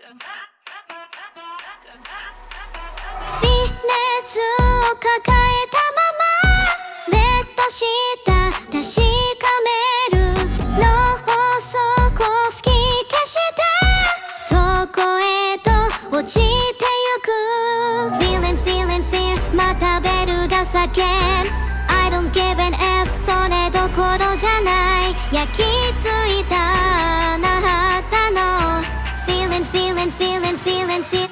微熱を抱えたままベッド下確かめるろうそくを吹き消してそこへと落ちてゆく Feeling feeling fear またベルが叫ぶ I don't give an F それどころじゃない焼き付いたあなたの Feeling feeling feeling feeling feeling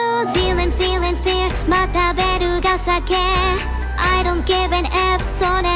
I don't give an F それ